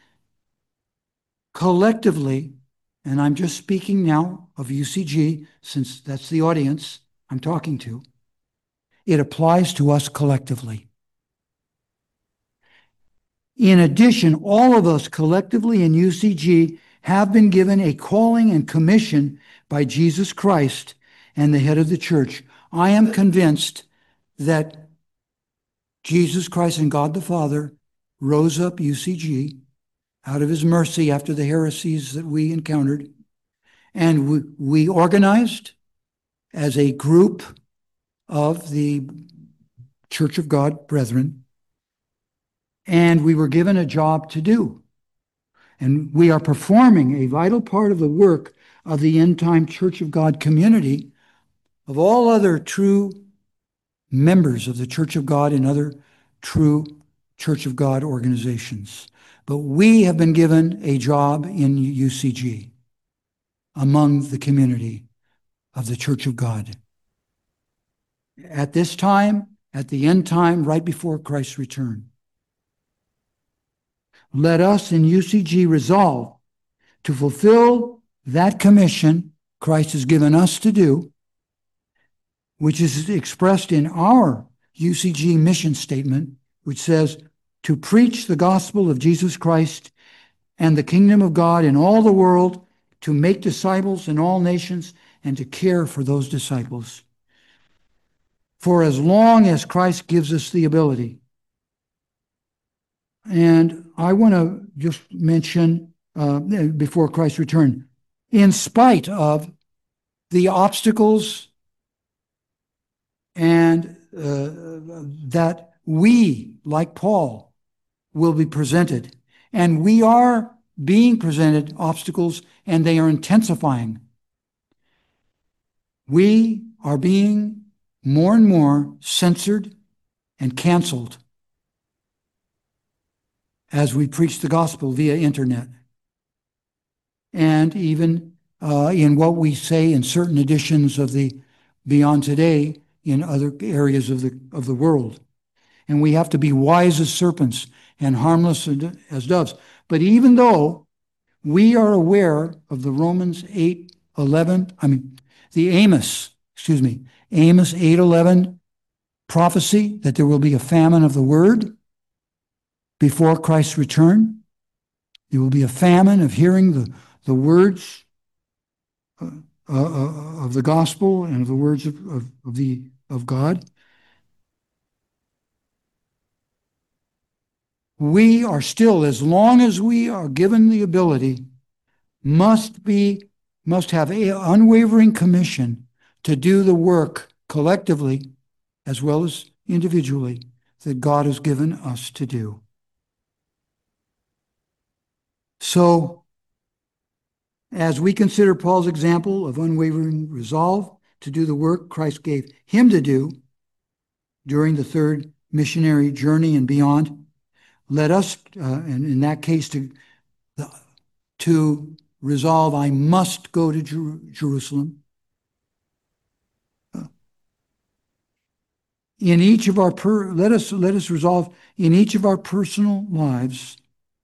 Speaker 1: collectively, and I'm just speaking now of U C G, since that's the audience I'm talking to, it applies to us collectively. In addition, all of us collectively in U C G have been given a calling and commission by Jesus Christ and the head of the church. I am convinced that Jesus Christ and God the Father rose up U C G out of his mercy after the heresies that we encountered, and we, we organized as a group of the Church of God brethren, and we were given a job to do. And we are performing a vital part of the work of the end-time Church of God community, of all other true members of the Church of God and other true Church of God organizations. But we have been given a job in U C G among the community of the Church of God. At this time, at the end time, right before Christ's return, let us in U C G resolve to fulfill that commission Christ has given us to do, which is expressed in our U C G mission statement, which says, to preach the gospel of Jesus Christ and the kingdom of God in all the world, to make disciples in all nations, and to care for those disciples. For as long as Christ gives us the ability. And I want to just mention, uh, before Christ's return, in spite of the obstacles and uh, that we, like Paul, will be presented. And we are being presented obstacles, and they are intensifying. We are being more and more censored and canceled as we preach the gospel via internet. And even uh, in what we say in certain editions of the Beyond Today in other areas of the, of the world. And we have to be wise as serpents and harmless as doves. But even though we are aware of the Romans eight eleven, I mean, the Amos, excuse me, Amos eight eleven prophecy that there will be a famine of the word before Christ's return. There will be a famine of hearing the, the words uh, uh, of the gospel and of the words of, of, of the of God, we are still, as long as we are given the ability, must be must have an unwavering commission to do the work collectively as well as individually that God has given us to do. So, as we consider Paul's example of unwavering resolve to do the work Christ gave him to do during the third missionary journey and beyond, let us, uh, and in that case, to, to resolve, I must go to Jer- Jerusalem. In each of our per, let us let us resolve in each of our personal lives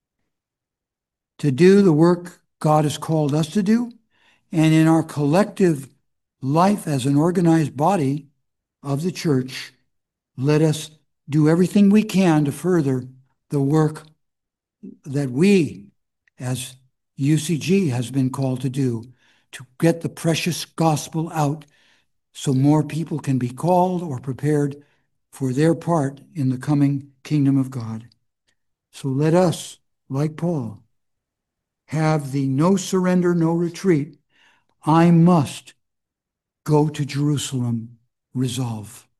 Speaker 1: to do the work God has called us to do, and in our collective life as an organized body of the church, let us do everything we can to further the work that we, as U C G, has been called to do, to get the precious gospel out so more people can be called or prepared for their part in the coming kingdom of God. So let us, like Paul, have the no surrender, no retreat, I must go to Jerusalem resolve.